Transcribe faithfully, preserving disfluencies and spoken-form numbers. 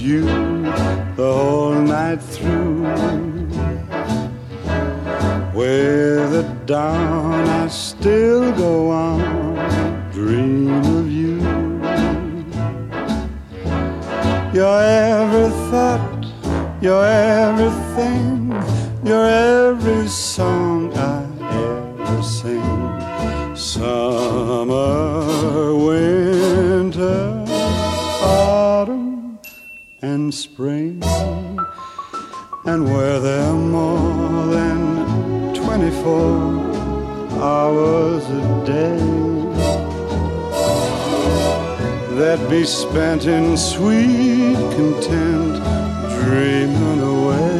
you the whole night through. With the dawn I still go on, dream of you. You're every thought, you're everything, you're every song I ever sing. Summer, winter, autumn, and spring. And were there more than twenty-four hours a day that be spent in sweet content, dreaming away?